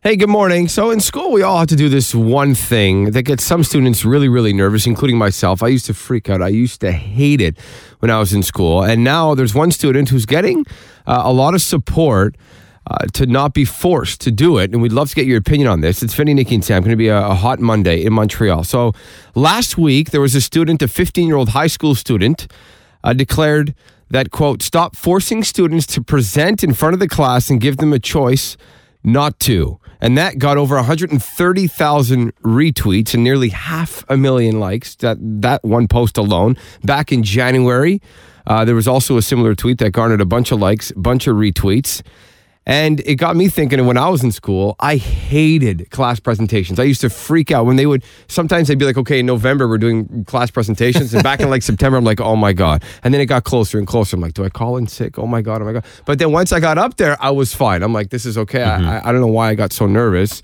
Hey, good morning. So in school, we all have to do this one thing that gets some students really, really nervous, including myself. I used to freak out. I used to hate it when I was in school. And now there's one student who's getting a lot of support to not be forced to do it. And we'd love to get your opinion on this. It's Vinny, Nikki, and Sam. Going to be a hot Monday in Montreal. So last week, there was a student, a 15-year-old high school student, declared that, quote, stop forcing students to present in front of the class and give them a choice not to. And that got over 130,000 retweets and nearly 500,000 likes, that one post alone. Back in January, there was also a similar tweet that garnered a bunch of likes, bunch of retweets. And it got me thinking, when I was in school, I hated class presentations. I used to freak out when sometimes they'd be like, okay, in November, we're doing class presentations. And back in like September, I'm like, oh my God. And then it got closer and closer. I'm like, do I call in sick? Oh my God. But then once I got up there, I was fine. I'm like, this is okay. I don't know why I got so nervous.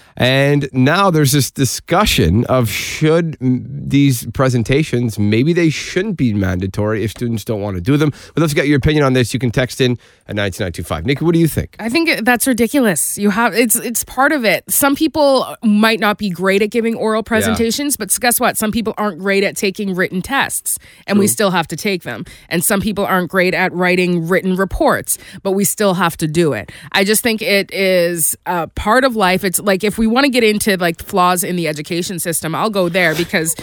And now there's this discussion of should these presentations, maybe they shouldn't be mandatory if students don't want to do them. But let's get your opinion on this. You can text in at 92925. Nikki, what do you think? I think that's ridiculous. It's part of it. Some people might not be great at giving oral presentations, but guess what? Some people aren't great at taking written tests, and we still have to take them. And some people aren't great at writing written reports, but we still have to do it. I just think it is part of life. It's like if we want to get into like flaws in the education system, I'll go there because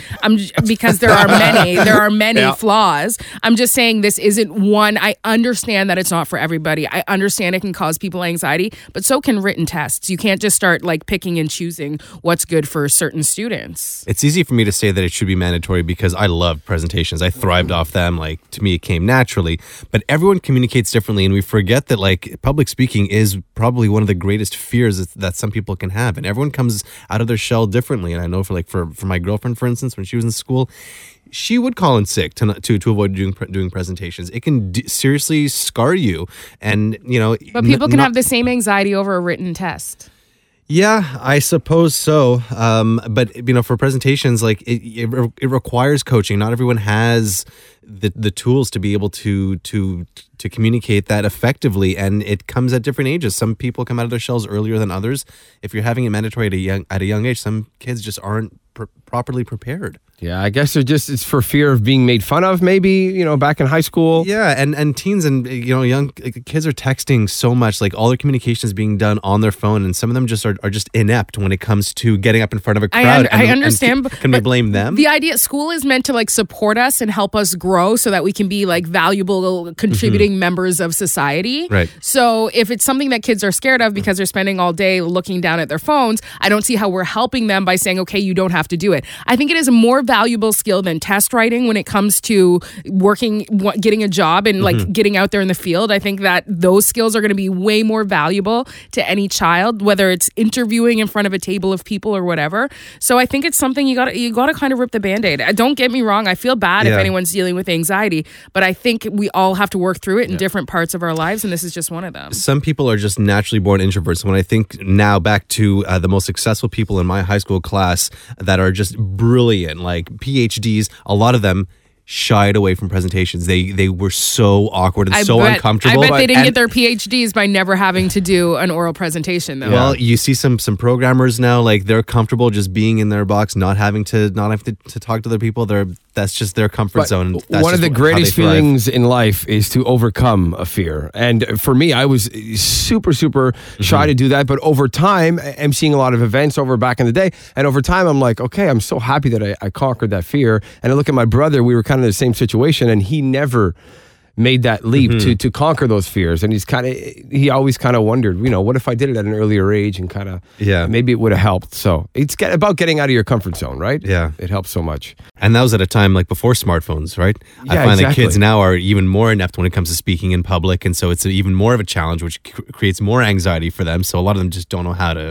there are many flaws. I'm just saying this isn't one. I understand that it's not for everybody. I understand it can cause people anxiety, but so can written tests. You can't just start like picking and choosing what's good for certain students. It's easy for me to say that it should be mandatory because I love presentations. I thrived off them. Like, to me, it came naturally. But everyone communicates differently, and we forget that like public speaking is probably one of the greatest fears that some people can have, and everyone comes out of their shell differently. And I know for my girlfriend, for instance, when she was in school, she would call in sick to avoid doing presentations. It can seriously scar you, and But people can have the same anxiety over a written test. Yeah, I suppose so. But for presentations, like it requires coaching. Not everyone has the tools to be able to communicate that effectively, and it comes at different ages. Some people come out of their shells earlier than others. If you're having it mandatory at a young age, some kids just aren't properly prepared. Yeah, I guess it's for fear of being made fun of, maybe, back in high school. Yeah, and teens and, young kids are texting so much, like all their communication is being done on their phone, and some of them just are just inept when it comes to getting up in front of a crowd. I understand. Can we blame them? The idea, school is meant to like support us and help us grow so that we can be like valuable, contributing members of society. Right. So if it's something that kids are scared of because they're spending all day looking down at their phones, I don't see how we're helping them by saying, okay, you don't have to do it. I think it is a more valuable skill than test writing when it comes to getting a job and like getting out there in the field. I think that those skills are going to be way more valuable to any child, whether it's interviewing in front of a table of people or whatever. So I think it's something you got to kind of rip the Band-Aid. Don't get me wrong. I feel bad if anyone's dealing with anxiety, but I think we all have to work through it in different parts of our lives, and this is just one of them. Some people are just naturally born introverts. When I think now back to the most successful people in my high school class that are just brilliant, like PhDs, a lot of them shied away from presentations. They were so awkward and uncomfortable. I bet they didn't get their PhDs by never having to do an oral presentation, though. Well, you see some programmers now, like they're comfortable just being in their box, not having to talk to other people. That's just their comfort zone. That's one of the greatest feelings in life is to overcome a fear. And for me, I was super, super shy to do that. But over time, I'm seeing a lot of events back in the day. And over time, I'm like, okay, I'm so happy that I conquered that fear. And I look at my brother, we were kind of in the same situation, and he never made that leap to conquer those fears. And he always kind of wondered, what if I did it at an earlier age and kind of, maybe it would have helped. So it's about getting out of your comfort zone, right? Yeah. It helps so much. And that was at a time like before smartphones, right? Yeah, I find exactly. that kids now are even more inept when it comes to speaking in public. And so it's even more of a challenge, which creates more anxiety for them. So a lot of them just don't know how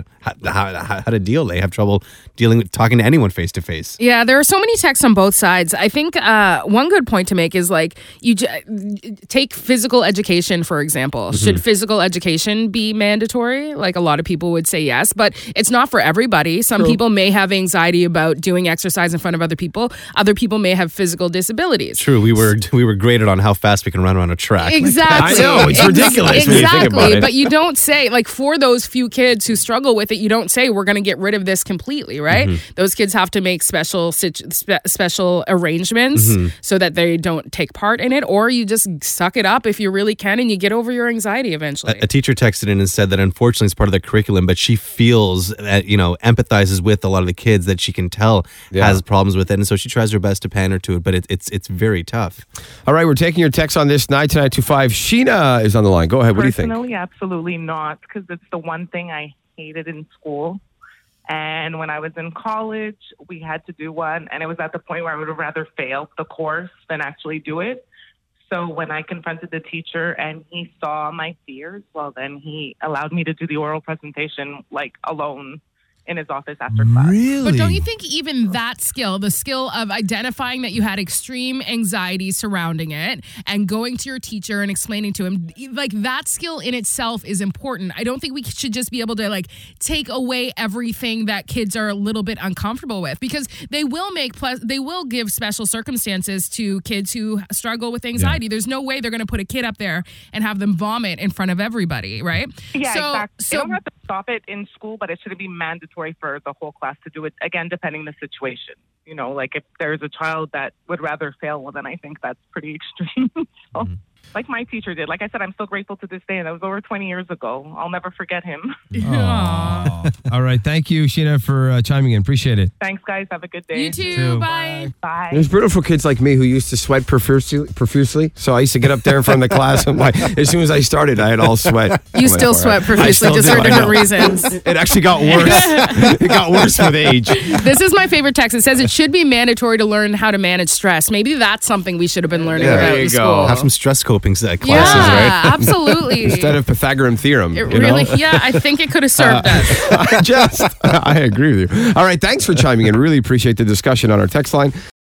to deal. They have trouble talking to anyone face to face. Yeah, there are so many texts on both sides. I think one good point to make is like take physical education, for example. Should physical education be mandatory? Like a lot of people would say yes, but it's not for everybody. Some people may have anxiety about doing exercise in front of other people. Other people may have physical disabilities. True, we were graded on how fast we can run around a track. Exactly. I know, it's ridiculous when you think about it. But you don't say, like, for those few kids who struggle with it, you don't say we're going to get rid of this completely, right? Those kids have to make special arrangements so that they don't take part in it, or you just suck it up if you really can and you get over your anxiety eventually. A teacher texted in and said that unfortunately it's part of the curriculum, but she feels, empathizes with a lot of the kids that she can tell has problems with it, and so she tries her best to pander to it, but it's very tough. All right, we're taking your text on this 92925. Sheena is on the line. Go ahead. What do you think? Personally, absolutely not, because it's the one thing I hated in school. And when I was in college, we had to do one, and it was at the point where I would have rather failed the course than actually do it. So when I confronted the teacher and he saw my fears, well, then he allowed me to do the oral presentation, like, alone in his office after class. Really? But don't you think even that skill, the skill of identifying that you had extreme anxiety surrounding it and going to your teacher and explaining to him, like, that skill in itself is important. I don't think we should just be able to, like, take away everything that kids are a little bit uncomfortable with, because they will give special circumstances to kids who struggle with anxiety. There's no way they're going to put a kid up there and have them vomit in front of everybody, right? Yeah, exactly. They don't have to stop it in school, but it shouldn't be mandatory for the whole class to do it, again, depending the situation. You know, like if there's a child that would rather fail, well, then I think that's pretty extreme. So, like my teacher did. Like I said, I'm still grateful to this day, and that was over 20 years ago. I'll never forget him. All right. Thank you, Sheena, for chiming in. Appreciate it. Thanks, guys. Have a good day. You too. Bye. Bye. It was brutal for kids like me who used to sweat profusely. So I used to get up there in front of the class. And as soon as I started, I had all sweat. You still sweat profusely, just for different reasons. It actually got worse. It got worse with age. This is my favorite text. It says it should be mandatory to learn how to manage stress. Maybe that's something we should have been learning about in school. Have some stress coping classes, yeah, right? Absolutely. Instead of Pythagorean theorem. It really, I think it could have served us. I agree with you. All right, thanks for chiming in. Really appreciate the discussion on our text line.